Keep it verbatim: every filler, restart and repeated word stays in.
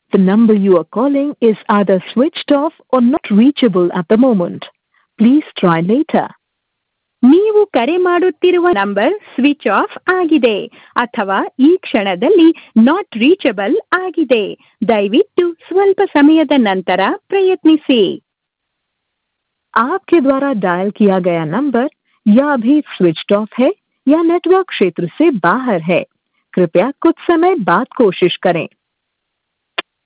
The number you are calling is either switched off or not reachable at the moment. Please try later. ನೀವು ಕರೆ ಮಾಡುತ್ತಿರುವ number switch off ಆಗಿದೆ ಅಥವಾ ಈ ಕ್ಷಣದಲ್ಲಿ ನಾಟ್ ರೀಚಬಲ್ ಆಗಿದೆ. ದಯವಿಟ್ಟು ಸ್ವಲ್ಪ ಸಮಯದ ನಂತರ ಪ್ರಯತ್ನಿಸಿ. आपके द्वारा डायल किया गया नंबर या अभी स्विच्ड ऑफ है या नेटवर्क क्षेत्र से बाहर है. कृपया कुछ समय बाद कोशिश करें.